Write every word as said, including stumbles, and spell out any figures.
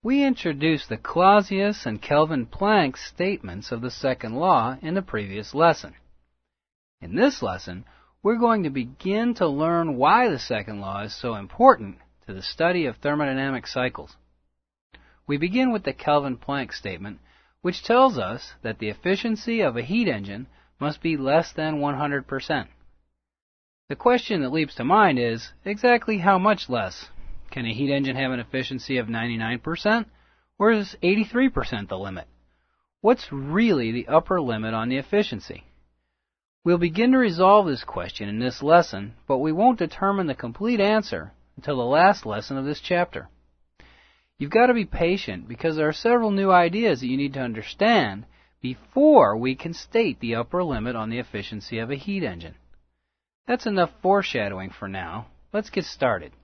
We introduced the Clausius and Kelvin-Planck statements of the second law in the previous lesson. In this lesson, we're going to begin to learn why the second law is so important to the study of thermodynamic cycles. We begin with the Kelvin-Planck statement, which tells us that the efficiency of a heat engine must be less than one hundred percent. The question that leaps to mind is, exactly how much less? Can a heat engine have an efficiency of ninety-nine percent, or is eighty-three percent the limit? What's really the upper limit on the efficiency? We'll begin to resolve this question in this lesson, but we won't determine the complete answer until the last lesson of this chapter. You've got to be patient because there are several new ideas that you need to understand before we can state the upper limit on the efficiency of a heat engine. That's enough foreshadowing for now. Let's get started.